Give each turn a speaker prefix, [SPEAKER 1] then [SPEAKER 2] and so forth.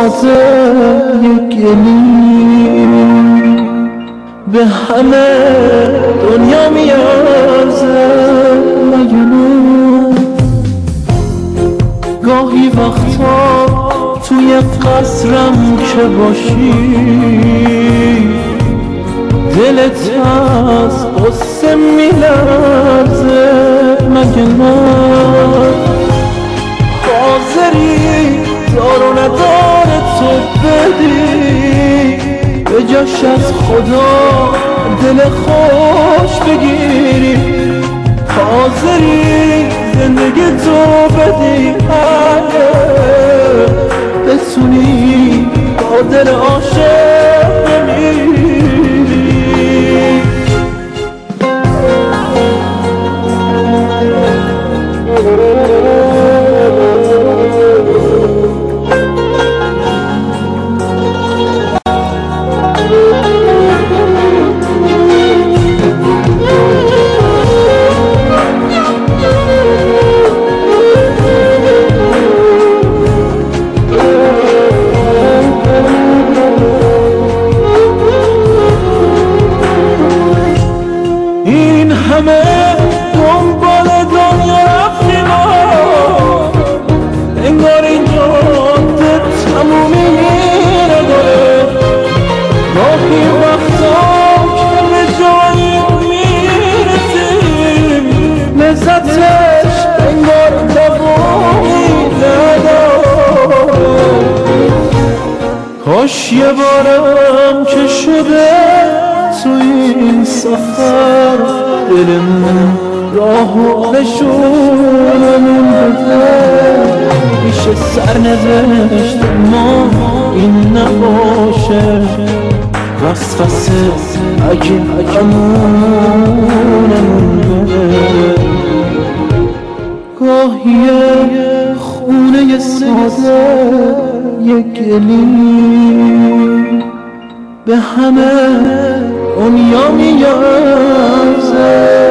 [SPEAKER 1] ساده یک گلی به همه دنیا میارزه مگه نه؟ گاهی وقتا توی قصرم که باشی دلت از قصه میلرزه مگه نه؟ حاضری دار و ندار تو بدی به جاش از خدا دل خوش بگیری، حاضری زندگی تو بدی بتونی با دل عاشق بمیری. همه دنبال دنیا رفتیم انگار این جاده تمومی نداره. گاهی وقتا که به جایی میرسیم لذتش انگار دوامی نداره. کاش یه بارم که شده تو این سفر دلمون راهو نشونمون بده، میشه سرنوشت ما این نباشه وسوسه اگه امونمون بده. گاهی خونه ساده یک گلی به همه دنیا میارزه